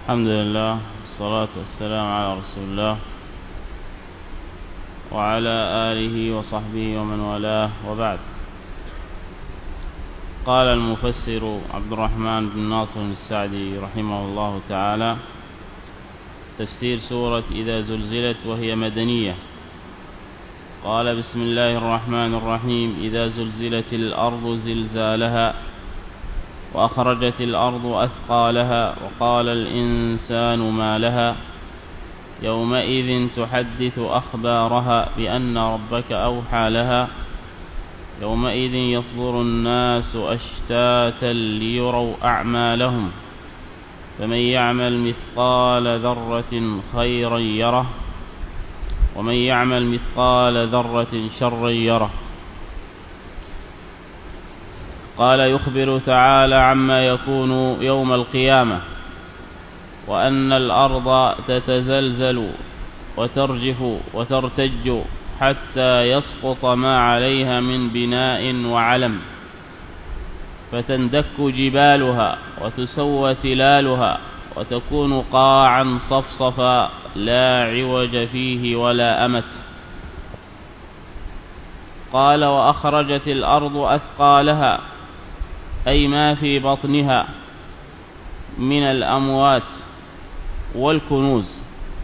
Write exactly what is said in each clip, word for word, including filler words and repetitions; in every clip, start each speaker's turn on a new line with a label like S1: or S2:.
S1: الحمد لله والصلاة والسلام على رسول الله وعلى آله وصحبه ومن والاه، وبعد. قال المفسر عبد الرحمن بن ناصر السعدي رحمه الله تعالى: تفسير سورة إذا زلزلت، وهي مدنية. قال: بسم الله الرحمن الرحيم. إذا زلزلت الأرض زلزالها وأخرجت الأرض أثقالها وقال الإنسان ما لها يومئذ تحدث أخبارها بأن ربك أوحى لها يومئذ يصدر الناس أشتاتا ليروا أعمالهم فمن يعمل مثقال ذرة خيرا يره ومن يعمل مثقال ذرة شرا يره. قال: يخبر تعالى عما يكون يوم القيامة، وأن الأرض تتزلزل وترجف وترتج حتى يسقط ما عليها من بناء وعلم، فتندك جبالها وتسوى تلالها وتكون قاعا صفصفا لا عوج فيه ولا أمت. قال: وأخرجت الأرض أثقالها، أي ما في بطنها من الأموات والكنوز.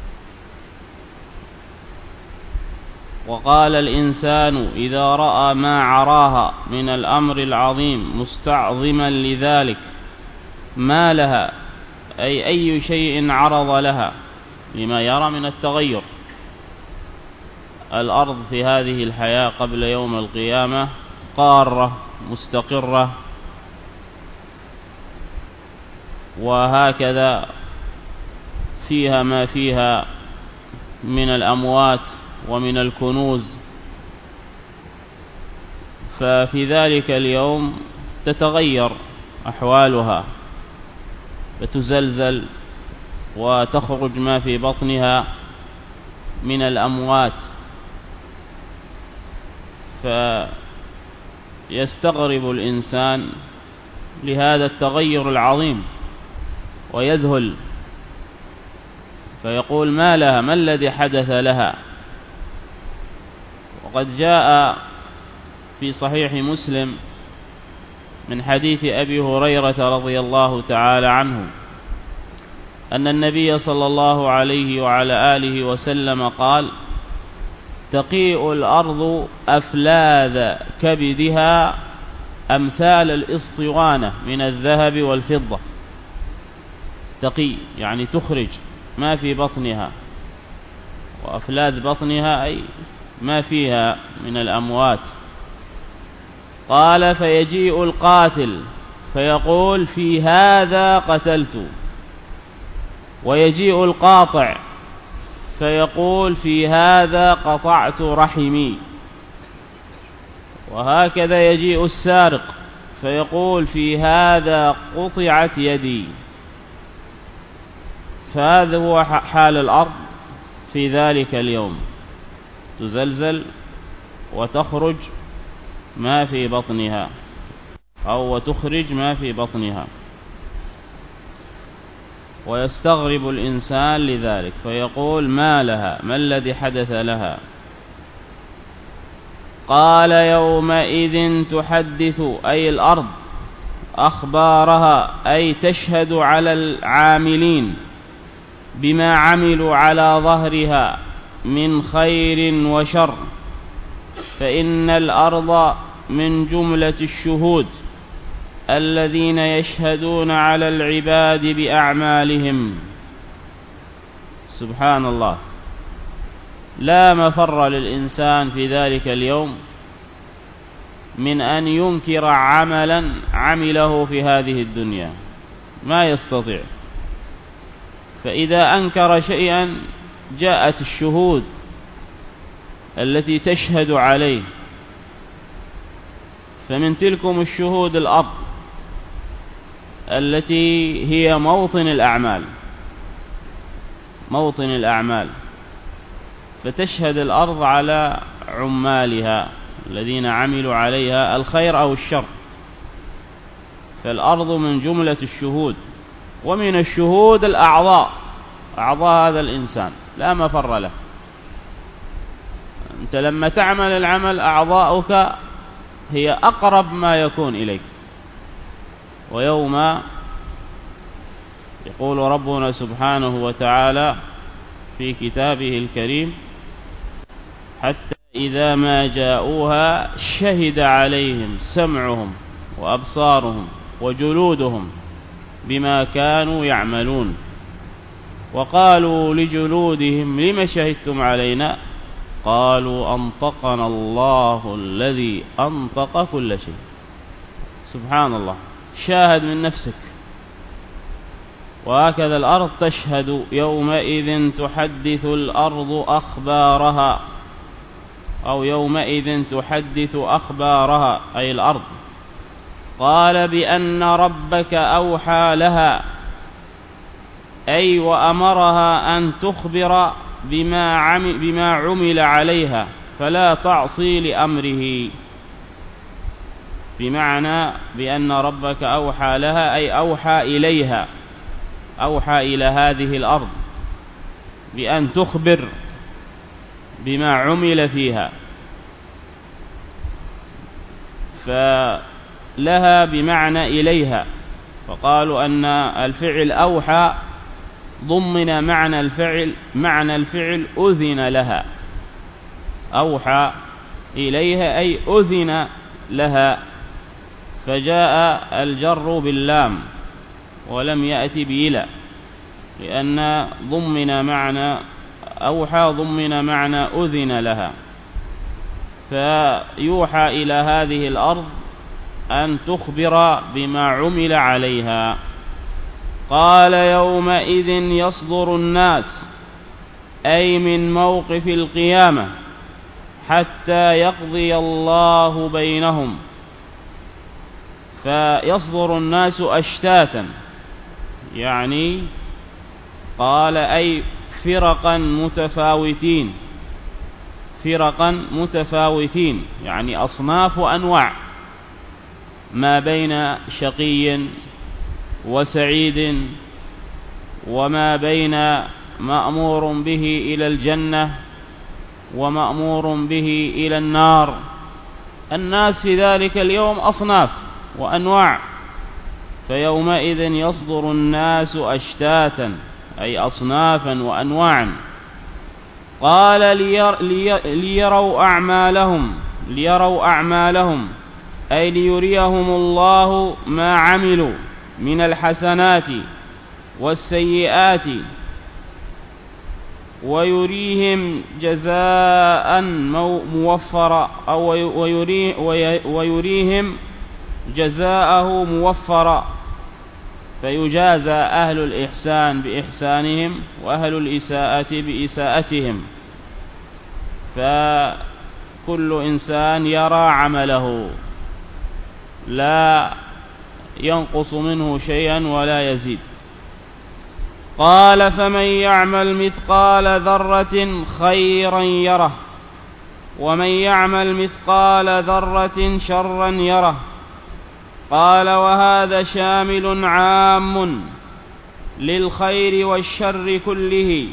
S1: وقال الإنسان إذا رأى ما عراها من الأمر العظيم مستعظما لذلك ما لها، أي أي شيء عرض لها لما يرى من التغير. الأرض في هذه الحياة قبل يوم القيامة قارة مستقرة، وهكذا فيها ما فيها من الأموات ومن الكنوز. ففي ذلك اليوم تتغير أحوالها، فتزلزل وتخرج ما في بطنها من الأموات، فيستغرب الإنسان لهذا التغير العظيم ويذهل، فيقول: ما لها؟ ما الذي حدث لها؟ وقد جاء في صحيح مسلم من حديث أبي هريرة رضي الله تعالى عنه أن النبي صلى الله عليه وعلى آله وسلم قال: تقيء الأرض أفلاذ كبدها أمثال الإسطوانة من الذهب والفضة. تقي يعني تخرج ما في بطنها، وأفلاذ بطنها أي ما فيها من الأموات. قال: فيجيء القاتل فيقول: في هذا قتلت، ويجيء القاطع فيقول: في هذا قطعت رحمي، وهكذا يجيء السارق فيقول: في هذا قطعت يدي. فهذا هو حال الأرض في ذلك اليوم، تزلزل وتخرج ما في بطنها، أو وتخرج ما في بطنها، ويستغرب الإنسان لذلك فيقول: ما لها؟ ما الذي حدث لها؟ قال: يومئذ تحدث، أي الأرض، أخبارها، أي تشهد على العاملين بما عملوا على ظهرها من خير وشر، فإن الأرض من جملة الشهود الذين يشهدون على العباد بأعمالهم. سبحان الله، لا مفر للإنسان في ذلك اليوم من أن ينكر عملا عمله في هذه الدنيا، ما يستطيع. فإذا أنكر شيئا جاءت الشهود التي تشهد عليه، فمن تلكم الشهود الأرض التي هي موطن الأعمال، موطن الأعمال، فتشهد الأرض على عمالها الذين عملوا عليها الخير أو الشر، فالأرض من جملة الشهود ومن الشهود الأعضاء، أعضاء هذا الإنسان لا مفر له. أنت لما تعمل العمل أعضاؤك هي أقرب ما يكون إليك. ويوم يقول ربنا سبحانه وتعالى في كتابه الكريم: حتى إذا ما جاءوها شهد عليهم سمعهم وأبصارهم وجلودهم بما كانوا يعملون، وقالوا لجلودهم لم شهدتم علينا؟ قالوا أنطقنا الله الذي أنطق كل شيء. سبحان الله، شاهد من نفسك. وهكذا الأرض تشهد يومئذ تحدث الأرض أخبارها، أو يومئذ تحدث أخبارها أي الأرض. قال بأن ربك أوحى لها، أي وأمرها أن تخبر بما عمل, بما عمل عليها فلا تعصي لأمره. بمعنى بأن ربك أوحى لها أي أوحى إليها، أوحى إلى هذه الأرض بأن تخبر بما عمل فيها. فلها بمعنى إليها، فقالوا أن الفعل أوحى ضمن معنى الفعل معنى الفعل أذن لها. أوحى إليها أي أذن لها، فجاء الجر باللام ولم يأتي بإلى، لأن ضمن معنى أوحى ضمن معنى أذن لها. فيوحى إلى هذه الأرض أن تخبر بما عمل عليها. قال يومئذ يصدر الناس، أي من موقف القيامة حتى يقضي الله بينهم. فيصدر الناس أشتاتا، يعني قال أي فرقا متفاوتين، فرقا متفاوتين يعني أصناف وأنواع، ما بين شقي وسعيد، وما بين مأمور به إلى الجنة ومأمور به إلى النار. الناس في ذلك اليوم أصناف وأنواع. فيومئذ يصدر الناس أشتاتا أي أصنافا وأنواعا. قال لير ليروا أعمالهم، ليروا أعمالهم أي ليريهم الله ما عملوا من الحسنات والسيئات، ويريهم جزاء موفرا أو ويري ويريهم جزاءه موفرا، فيجازى أهل الإحسان بإحسانهم وأهل الإساءة بإساءتهم. فكل إنسان يرى عمله لا ينقص منه شيئا ولا يزيد. قال فمن يعمل مثقال ذرة خيرا يره، ومن يعمل مثقال ذرة شرا يره. قال وهذا شامل عام للخير والشر كله،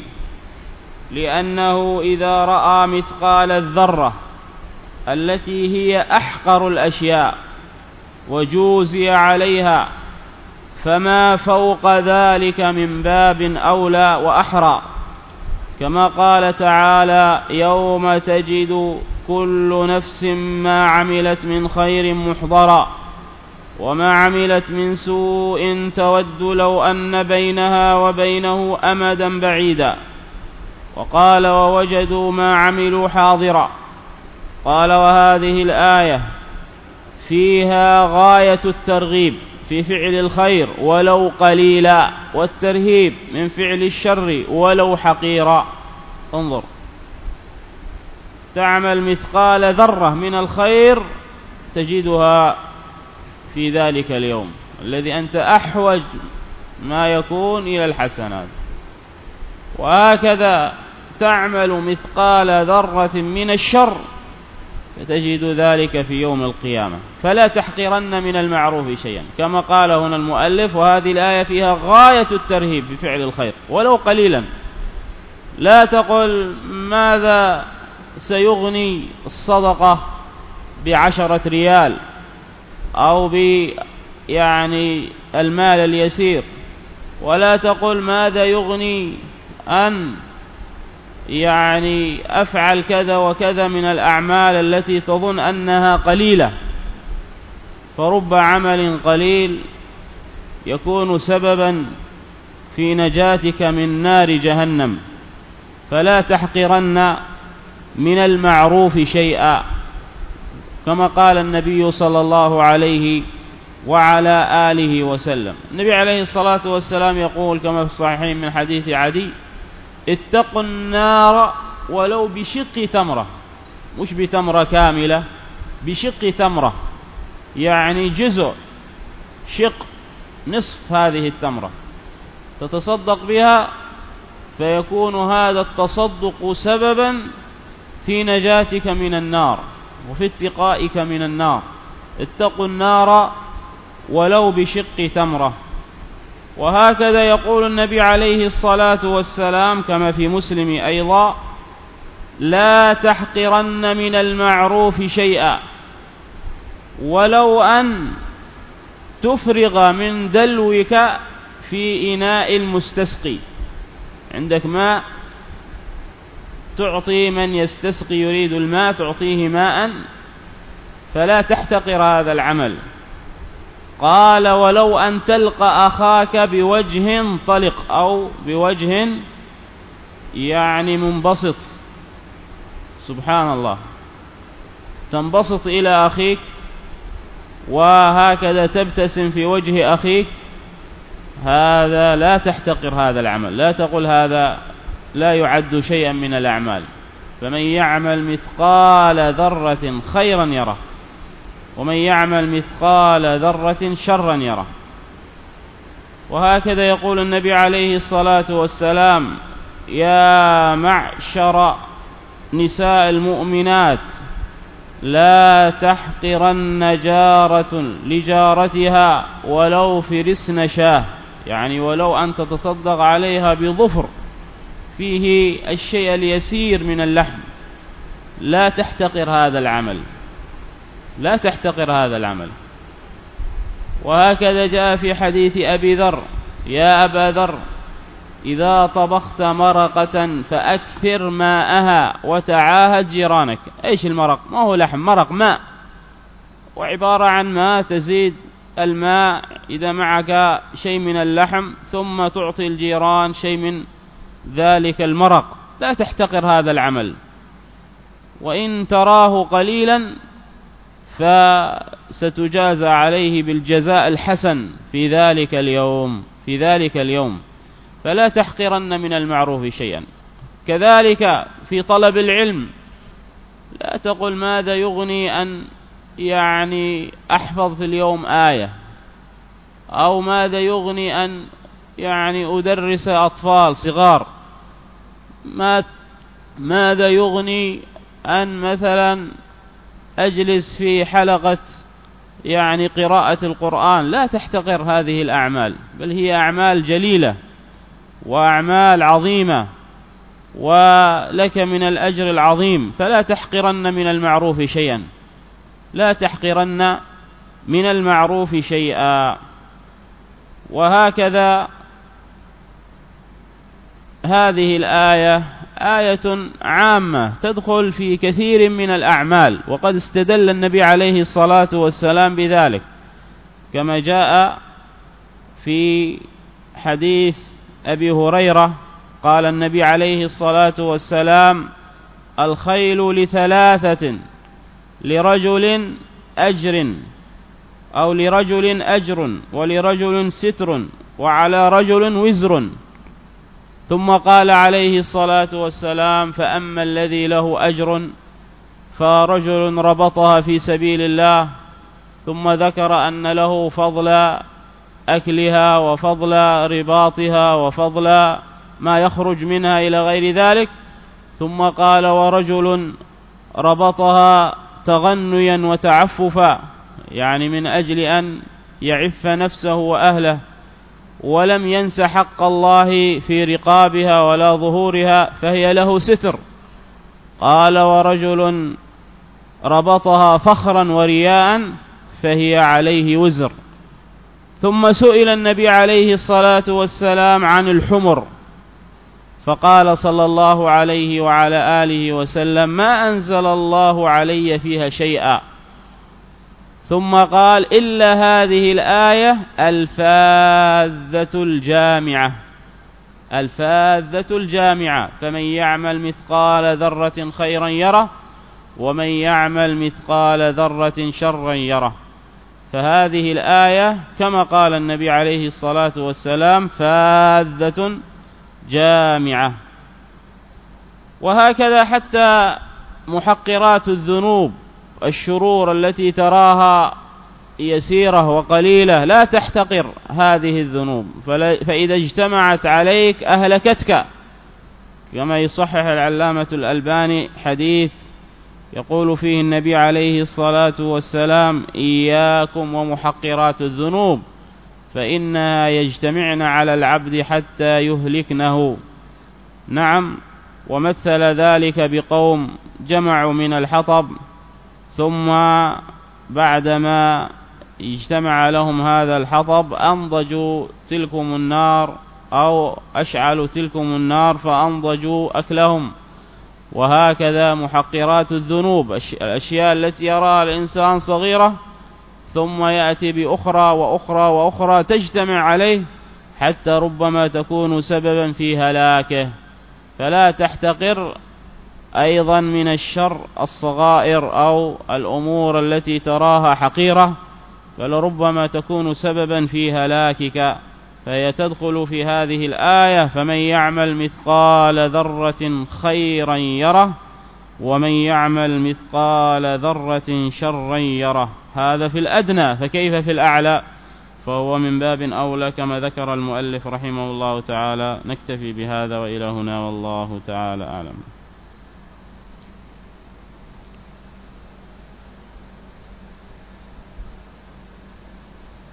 S1: لأنه إذا رأى مثقال الذرة التي هي أحقر الأشياء وجوزي عليها، فما فوق ذلك من باب أولى وأحرى، كما قال تعالى يوم تجد كل نفس ما عملت من خير محضرا وما عملت من سوء تود لو أن بينها وبينه أمدا بعيدا. وقال ووجدوا ما عملوا حاضرا. قال وهذه الآية فيها غاية الترغيب في فعل الخير ولو قليلا، والترهيب من فعل الشر ولو حقيرا. انظر، تعمل مثقال ذرة من الخير تجدها في ذلك اليوم الذي أنت أحوج ما يكون إلى الحسنات. وهكذا تعمل مثقال ذرة من الشر فتجد ذلك في يوم القيامة. فلا تحقرن من المعروف شيئا، كما قال هنا المؤلف، وهذه الآية فيها غاية الترهيب بفعل الخير ولو قليلا. لا تقل ماذا سيغني الصدقة بعشرة ريال أو ب يعني المال اليسير، ولا تقل ماذا يغني أن يعني أفعل كذا وكذا من الأعمال التي تظن أنها قليلة، فرب عمل قليل يكون سببا في نجاتك من نار جهنم. فلا تحقرن من المعروف شيئا، كما قال النبي صلى الله عليه وعلى آله وسلم. النبي عليه الصلاة والسلام يقول كما في الصحيحين من حديث عدي: اتقوا النار ولو بشق تمرة، مش بتمرة كاملة، بشق تمرة، يعني جزء، شق، نصف هذه التمرة تتصدق بها، فيكون هذا التصدق سببا في نجاتك من النار وفي اتقائك من النار. اتقوا النار ولو بشق تمرة. وهكذا يقول النبي عليه الصلاة والسلام كما في مسلم أيضا: لا تحقرن من المعروف شيئا ولو أن تفرغ من دلوك في إناء المستسقي. عندك ماء، تعطي من يستسقي يريد الماء تعطيه ماء، فلا تحتقر هذا العمل. قال: ولو أن تلقى أخاك بوجه طلق أو بوجه يعني منبسط. سبحان الله، تنبسط إلى أخيك وهكذا تبتسم في وجه أخيك، هذا لا تحتقر هذا العمل، لا تقل هذا لا يعد شيئا من الأعمال. فمن يعمل مثقال ذرة خيرا يره، ومن يعمل مثقال ذرة شرا يره. وهكذا يقول النبي عليه الصلاة والسلام: يا معشر نساء المؤمنات لا تحقرن جارة لجارتها ولو فرسن شاه، يعني ولو أن تتصدق عليها بظفر فيه الشيء اليسير من اللحم، لا تحتقر هذا العمل، لا تحتقر هذا العمل. وهكذا جاء في حديث أبي ذر: يا أبا ذر إذا طبخت مرقة فأكثر ماءها وتعاهد جيرانك. إيش المرق؟ ما هو لحم، مرق ماء، وعبارة عن ماء تزيد الماء إذا معك شيء من اللحم، ثم تعطي الجيران شيء من ذلك المرق. لا تحتقر هذا العمل، وإن تراه قليلا فستجازى عليه بالجزاء الحسن في ذلك اليوم في ذلك اليوم فلا تحقرن من المعروف شيئا. كذلك في طلب العلم، لا تقل ماذا يغني أن يعني أحفظ في اليوم آية، أو ماذا يغني أن يعني أدرس أطفال صغار، ما ماذا يغني أن مثلا أجلس في حلقة يعني قراءة القرآن. لا تحتقر هذه الأعمال، بل هي أعمال جليلة وأعمال عظيمة ولك من الأجر العظيم. فلا تحقرن من المعروف شيئا، لا تحقرن من المعروف شيئا. وهكذا هذه الآية آية عامة تدخل في كثير من الأعمال، وقد استدل النبي عليه الصلاة والسلام بذلك، كما جاء في حديث أبي هريرة قال النبي عليه الصلاة والسلام: الخيل لثلاثة، لرجل أجر أو لرجل أجر ولرجل ستر وعلى رجل وزر. ثم قال عليه الصلاة والسلام: فأما الذي له أجر فرجل ربطها في سبيل الله، ثم ذكر أن له فضل أكلها وفضل رباطها وفضل ما يخرج منها إلى غير ذلك، ثم قال: ورجل ربطها تغنيا وتعففا، يعني من أجل أن يعف نفسه وأهله، ولم ينس حق الله في رقابها ولا ظهورها، فهي له ستر. قال: ورجل ربطها فخرا ورياء فهي عليه وزر. ثم سئل النبي عليه الصلاة والسلام عن الحمر، فقال صلى الله عليه وعلى آله وسلم: ما أنزل الله علي فيها شيئا. ثم قال: إلا هذه الآية الفاذة الجامعة، الفاذة الجامعة، فمن يعمل مثقال ذرة خيرا يره، ومن يعمل مثقال ذرة شرا يره. فهذه الآية كما قال النبي عليه الصلاة والسلام فاذة جامعة. وهكذا حتى محقرات الذنوب، الشرور التي تراها يسيرة وقليلة، لا تحتقر هذه الذنوب، فإذا اجتمعت عليك أهلكتك، كما يصحح العلامة الألباني حديث يقول فيه النبي عليه الصلاة والسلام: إياكم ومحقرات الذنوب فإنها يجتمعن على العبد حتى يهلكنه. نعم. ومثل ذلك بقوم جمعوا من الحطب، ثم بعدما اجتمع لهم هذا الحطب أنضجوا تلكم النار، أو أشعلوا تلكم النار فأنضجوا أكلهم. وهكذا محقرات الذنوب، الأشياء التي يراها الإنسان صغيرة، ثم يأتي بأخرى وأخرى وأخرى تجتمع عليه حتى ربما تكون سببا في هلاكه. فلا تحتقر أيضا من الشر الصغائر أو الأمور التي تراها حقيرة، فلربما تكون سببا في هلاكك. فهي تدخل في هذه الآية: فمن يعمل مثقال ذرة خيرا يره، ومن يعمل مثقال ذرة شرا يره. هذا في الأدنى، فكيف في الأعلى؟ فهو من باب أولى كما ذكر المؤلف رحمه الله تعالى. نكتفي بهذا وإلى هنا، والله تعالى أعلم.